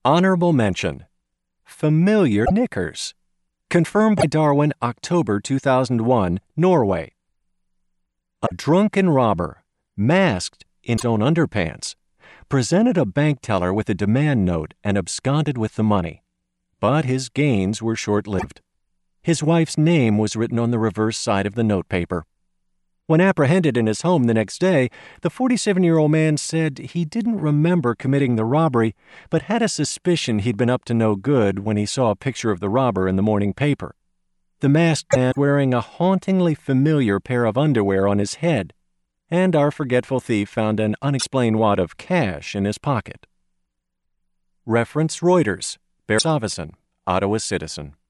Honorable mention. Familiar knickers. Confirmed by Darwin, October 2001, Norway. A drunken robber, masked in his own underpants, presented a bank teller with a demand note and absconded with the money. But his gains were short-lived. His wife's name was written on the reverse side of the notepaper. When apprehended in his home the next day, the 47-year-old man said he didn't remember committing the robbery, but had a suspicion he'd been up to no good when he saw a picture of the robber in the morning paper. The masked man wearing a hauntingly familiar pair of underwear on his head, and our forgetful thief found an unexplained wad of cash in his pocket. Reference Reuters, Bear Savison, Ottawa Citizen.